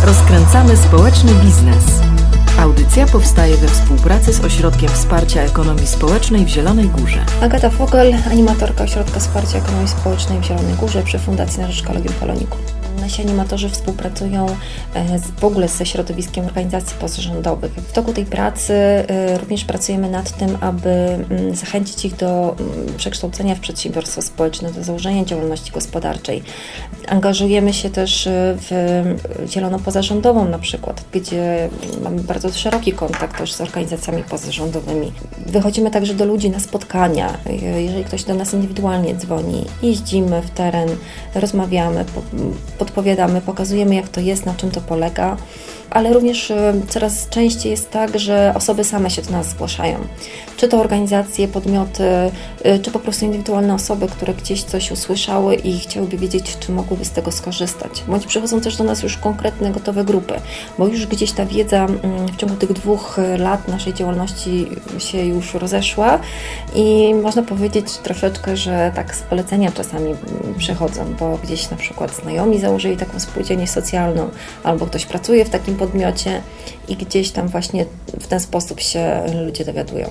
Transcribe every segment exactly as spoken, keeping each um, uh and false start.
Rozkręcamy społeczny biznes. Audycja powstaje we współpracy z Ośrodkiem Wsparcia Ekonomii Społecznej w Zielonej Górze. Agata Fogel, animatorka Ośrodka Wsparcia Ekonomii Społecznej w Zielonej Górze przy Fundacji na rzecz Kolegium Polonikum. Nasi animatorzy współpracują w ogóle ze środowiskiem organizacji pozarządowych. W toku tej pracy również pracujemy nad tym, aby zachęcić ich do przekształcenia w przedsiębiorstwo społeczne, do założenia działalności gospodarczej. Angażujemy się też w zieloną pozarządową na przykład, gdzie mamy bardzo szeroki kontakt też z organizacjami pozarządowymi. Wychodzimy także do ludzi na spotkania. Jeżeli ktoś do nas indywidualnie dzwoni, jeździmy w teren, rozmawiamy, podpowiadamy, pokazujemy, jak to jest, na czym to polega, ale również coraz częściej jest tak, że osoby same się do nas zgłaszają. Czy to organizacje, podmioty, czy po prostu indywidualne osoby, które gdzieś coś usłyszały i chciałyby wiedzieć, czy mogłyby z tego skorzystać. Bądź przychodzą też do nas już konkretne, gotowe grupy, bo już gdzieś ta wiedza w ciągu tych dwóch lat naszej działalności się już rozeszła i można powiedzieć troszeczkę, że tak z polecenia czasami przychodzą, bo gdzieś na przykład znajomi założyli taką spółdzielnię socjalną, albo ktoś pracuje w takim podmiocie i gdzieś tam właśnie w ten sposób się ludzie dowiadują.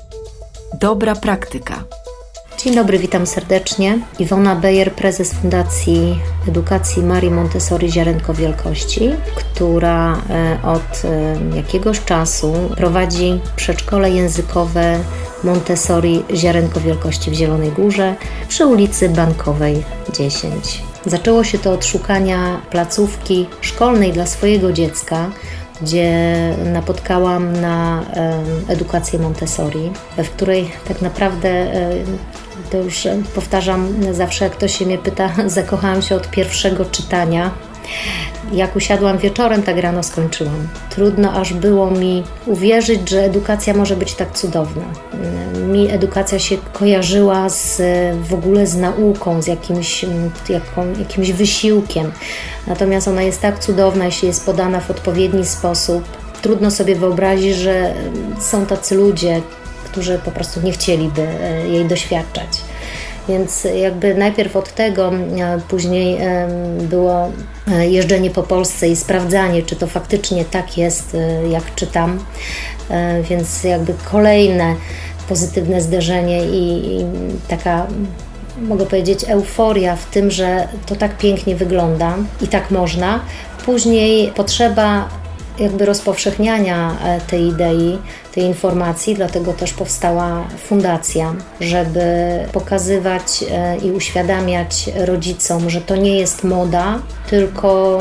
Dobra praktyka. Dzień dobry, witam serdecznie. Iwona Bejer, prezes Fundacji Edukacji Marii Montessori Ziarenko Wielkości, która od jakiegoś czasu prowadzi przedszkole językowe Montessori Ziarenko Wielkości w Zielonej Górze przy ulicy Bankowej dziesięć. Zaczęło się to od szukania placówki szkolnej dla swojego dziecka, gdzie napotkałam na edukację Montessori, w której tak naprawdę, to już powtarzam zawsze, jak ktoś się mnie pyta, zakochałam się od pierwszego czytania. Jak usiadłam wieczorem, tak rano skończyłam. Trudno aż było mi uwierzyć, że edukacja może być tak cudowna. Mi edukacja się kojarzyła z, w ogóle z nauką, z jakimś, jaką, jakimś wysiłkiem. Natomiast ona jest tak cudowna, jeśli jest podana w odpowiedni sposób. Trudno sobie wyobrazić, że są tacy ludzie, którzy po prostu nie chcieliby jej doświadczać. Więc jakby najpierw od tego, później było jeżdżenie po Polsce i sprawdzanie, czy to faktycznie tak jest, jak czytam. Więc jakby kolejne pozytywne zderzenie i, i taka, mogę powiedzieć, euforia w tym, że to tak pięknie wygląda i tak można. Później potrzeba jakby rozpowszechniania tej idei, tej informacji, dlatego też powstała fundacja, żeby pokazywać i uświadamiać rodzicom, że to nie jest moda, tylko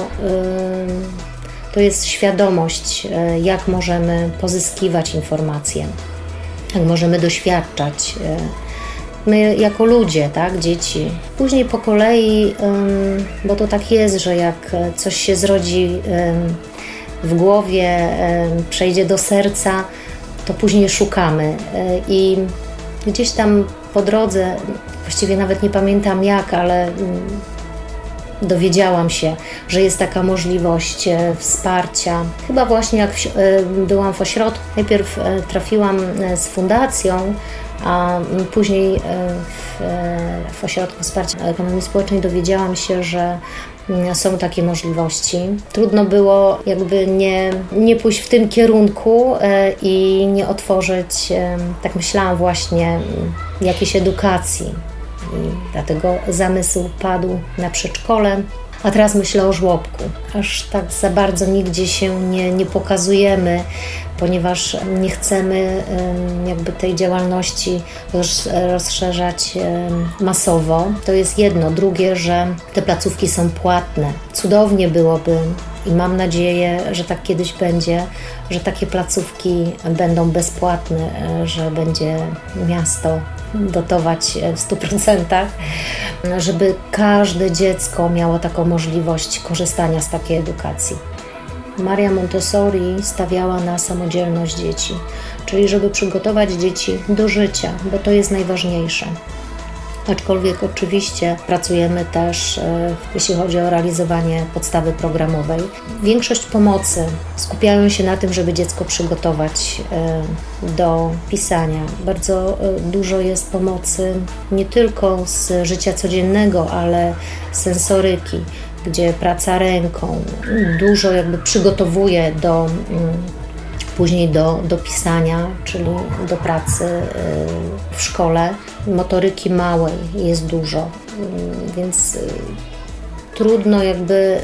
to jest świadomość, jak możemy pozyskiwać informacje, jak możemy doświadczać. My jako ludzie, tak, dzieci. Później po kolei, bo to tak jest, że jak coś się zrodzi w głowie, przejdzie do serca, to później szukamy. I gdzieś tam po drodze, właściwie nawet nie pamiętam jak, ale dowiedziałam się, że jest taka możliwość wsparcia. Chyba właśnie jak byłam w ośrodku, najpierw trafiłam z fundacją, a później w, w Ośrodku Wsparcia Ekonomii Społecznej dowiedziałam się, że są takie możliwości. Trudno było jakby nie, nie pójść w tym kierunku i nie otworzyć, tak myślałam właśnie, jakiejś edukacji. I dlatego zamysł padł na przedszkole. A teraz myślę o żłobku. Aż tak za bardzo nigdzie się nie, nie pokazujemy, ponieważ nie chcemy jakby tej działalności rozszerzać masowo. To jest jedno. Drugie, że te placówki są płatne. Cudownie byłoby i mam nadzieję, że tak kiedyś będzie, że takie placówki będą bezpłatne, że będzie miasto dotować w stu procentach, żeby każde dziecko miało taką możliwość korzystania z takiej edukacji. Maria Montessori stawiała na samodzielność dzieci, czyli żeby przygotować dzieci do życia, bo to jest najważniejsze. Aczkolwiek oczywiście pracujemy też, jeśli chodzi o realizowanie podstawy programowej. Większość pomocy skupiają się na tym, żeby dziecko przygotować do pisania. Bardzo dużo jest pomocy nie tylko z życia codziennego, ale sensoryki. gdzie praca ręką dużo jakby przygotowuje do później do, do pisania, czyli do pracy w szkole. Motoryki małej jest dużo, więc trudno jakby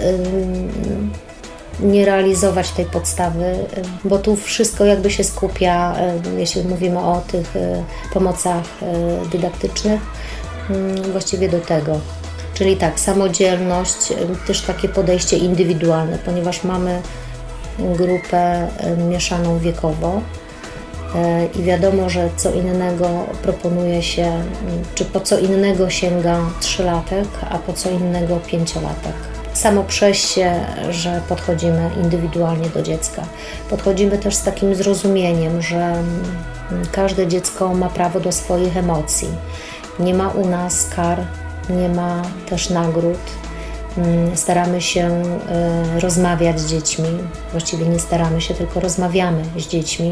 nie realizować tej podstawy, bo tu wszystko jakby się skupia, jeśli mówimy o tych pomocach dydaktycznych, właściwie do tego. Czyli tak, samodzielność, też takie podejście indywidualne, ponieważ mamy grupę mieszaną wiekowo i wiadomo, że co innego proponuje się, czy po co innego sięga trzylatek, a po co innego pięciolatek. Samo przejście, że podchodzimy indywidualnie do dziecka. Podchodzimy też z takim zrozumieniem, że każde dziecko ma prawo do swoich emocji. Nie ma u nas kar, nie ma też nagród. Staramy się rozmawiać z dziećmi, właściwie nie staramy się, tylko rozmawiamy z dziećmi.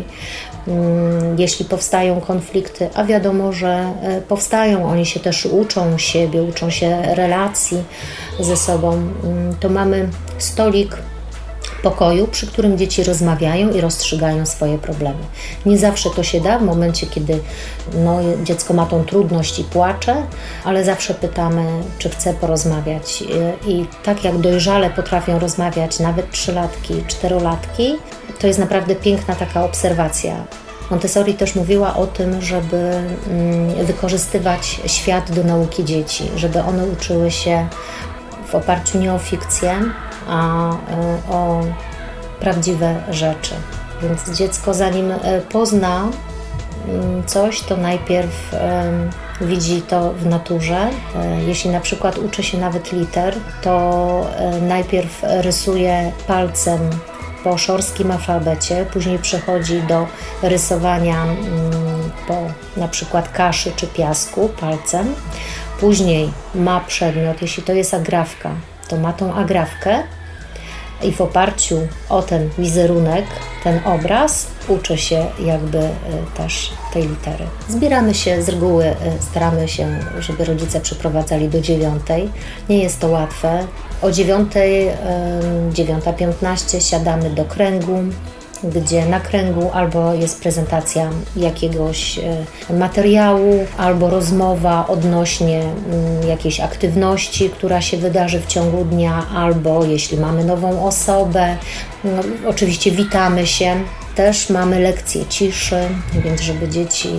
Jeśli powstają konflikty, a wiadomo, że powstają, oni się też uczą siebie, uczą się relacji ze sobą, to mamy stolik pokoju, przy którym dzieci rozmawiają i rozstrzygają swoje problemy. Nie zawsze to się da w momencie, kiedy no, dziecko ma tą trudność i płacze, ale zawsze pytamy, czy chce porozmawiać. I, i tak jak dojrzale potrafią rozmawiać nawet trzylatki, czterolatki, to jest naprawdę piękna taka obserwacja. Montessori też mówiła o tym, żeby mm, wykorzystywać świat do nauki dzieci, żeby one uczyły się w oparciu nie o fikcję, a o prawdziwe rzeczy. Więc dziecko, zanim pozna coś, to najpierw widzi to w naturze. Jeśli na przykład uczy się nawet liter, to najpierw rysuje palcem po szorskim alfabecie, później przechodzi do rysowania po na przykład kaszy czy piasku palcem. Później ma przedmiot, jeśli to jest agrafka, to ma tą agrafkę i w oparciu o ten wizerunek, ten obraz, uczy się jakby też tej litery. Zbieramy się z reguły, staramy się, żeby rodzice przyprowadzali do dziewiątej. Nie jest to łatwe. O dziewiątej, dziewiąta piętnaście siadamy do kręgu, gdzie na kręgu albo jest prezentacja jakiegoś materiału, albo rozmowa odnośnie jakiejś aktywności, która się wydarzy w ciągu dnia, albo jeśli mamy nową osobę, no, oczywiście witamy się. Też mamy lekcje ciszy, więc żeby dzieci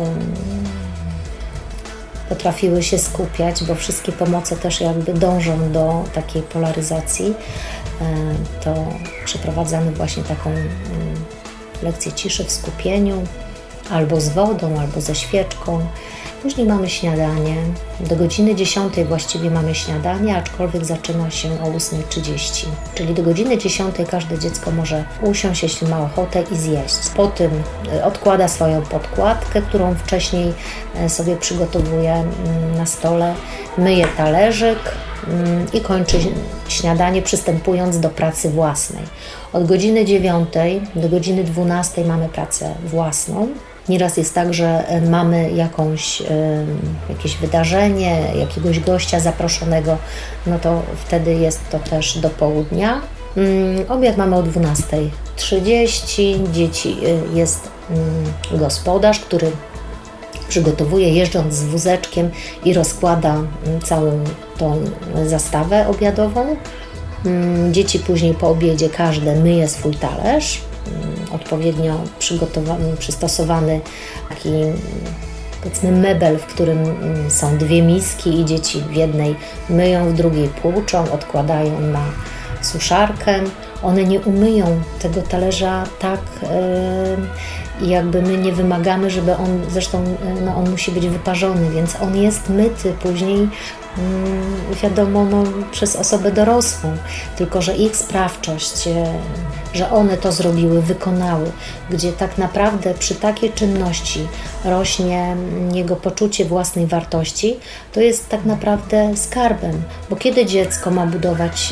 potrafiły się skupiać, bo wszystkie pomoce też jakby dążą do takiej polaryzacji, to przeprowadzamy właśnie taką lekcję ciszy w skupieniu, albo z wodą, albo ze świeczką. Później mamy śniadanie. Do godziny dziesiątej właściwie mamy śniadanie, aczkolwiek zaczyna się o ósma trzydzieści. Czyli do godziny dziesiątej każde dziecko może usiąść, jeśli ma ochotę, i zjeść. Po tym odkłada swoją podkładkę, którą wcześniej sobie przygotowuje na stole, myje talerzyk i kończy śniadanie, przystępując do pracy własnej. Od godziny dziewiątej do godziny dwunastej mamy pracę własną. Nieraz jest tak, że mamy jakąś, jakieś wydarzenie, jakiegoś gościa zaproszonego, no to wtedy jest to też do południa. Obiad mamy o dwunasta trzydzieści. Dzieci jest gospodarz, który przygotowuje, jeżdżąc z wózeczkiem i rozkłada całą tą zastawę obiadową. Dzieci później po obiedzie każde myje swój talerz, odpowiednio przygotowany, przystosowany taki, powiedzmy, mebel, w którym są dwie miski i dzieci w jednej myją, w drugiej płuczą, odkładają na suszarkę. One nie umyją tego talerza tak, yy, jakby my nie wymagamy, żeby on, zresztą no, on musi być wyparzony, więc on jest myty później, yy, wiadomo, no, przez osobę dorosłą, tylko że ich sprawczość, yy, że one to zrobiły, wykonały, gdzie tak naprawdę przy takiej czynności rośnie jego poczucie własnej wartości, to jest tak naprawdę skarbem, bo kiedy dziecko ma budować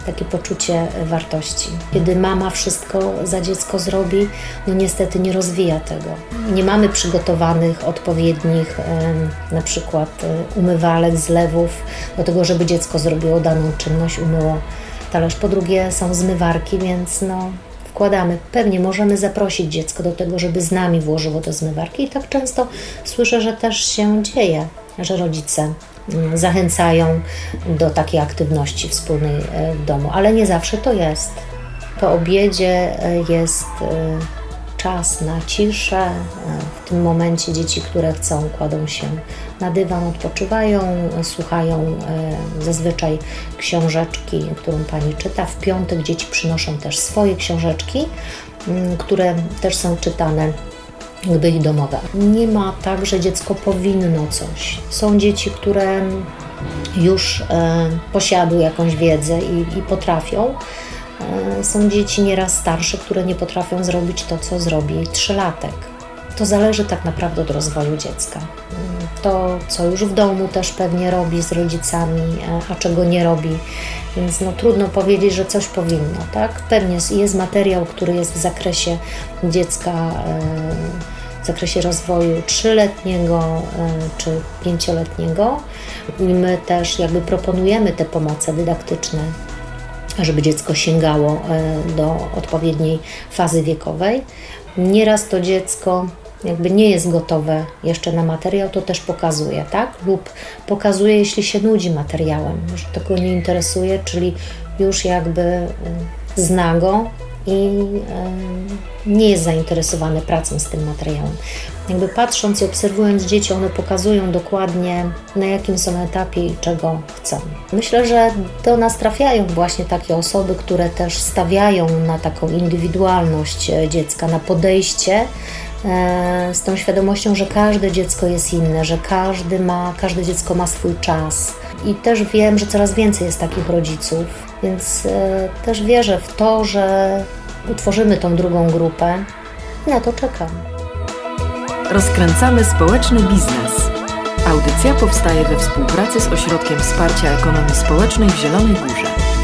takie poczucie wartości. Kiedy mama wszystko za dziecko zrobi, no niestety nie rozwija tego. Nie mamy przygotowanych odpowiednich na przykład umywalek, zlewów do tego, żeby dziecko zrobiło daną czynność, umyło talerz. Po drugie są zmywarki, więc no wkładamy. Pewnie możemy zaprosić dziecko do tego, żeby z nami włożyło do zmywarki i tak często słyszę, że też się dzieje, że rodzice zachęcają do takiej aktywności wspólnej w domu, ale nie zawsze to jest. Po obiedzie jest czas na ciszę. W tym momencie dzieci, które chcą, kładą się na dywan, odpoczywają, słuchają zazwyczaj książeczki, którą pani czyta. W piątek dzieci przynoszą też swoje książeczki, które też są czytane jakby ich domowe. Nie ma tak, że dziecko powinno coś. Są dzieci, które już e, posiadły jakąś wiedzę i, i potrafią. E, są dzieci nieraz starsze, które nie potrafią zrobić to, co zrobi trzylatek. To zależy tak naprawdę od rozwoju dziecka. To, co już w domu też pewnie robi z rodzicami, a czego nie robi. Więc no, trudno powiedzieć, że coś powinno, tak? Pewnie jest materiał, który jest w zakresie dziecka, w zakresie rozwoju trzyletniego czy pięcioletniego. I my też jakby proponujemy te pomoce dydaktyczne, żeby dziecko sięgało do odpowiedniej fazy wiekowej. Nieraz to dziecko jakby nie jest gotowe jeszcze na materiał, to też pokazuje, tak? Lub pokazuje, jeśli się nudzi materiałem, że tego nie interesuje, czyli już jakby zna go i nie jest zainteresowany pracą z tym materiałem. Jakby patrząc i obserwując dzieci, one pokazują dokładnie, na jakim są etapie i czego chcą. Myślę, że do nas trafiają właśnie takie osoby, które też stawiają na taką indywidualność dziecka, na podejście z tą świadomością, że każde dziecko jest inne, że każdy ma, każde dziecko ma swój czas. I też wiem, że coraz więcej jest takich rodziców, więc też wierzę w to, że utworzymy tą drugą grupę i na to czekam. Rozkręcamy społeczny biznes. Audycja powstaje we współpracy z Ośrodkiem Wsparcia Ekonomii Społecznej w Zielonej Górze.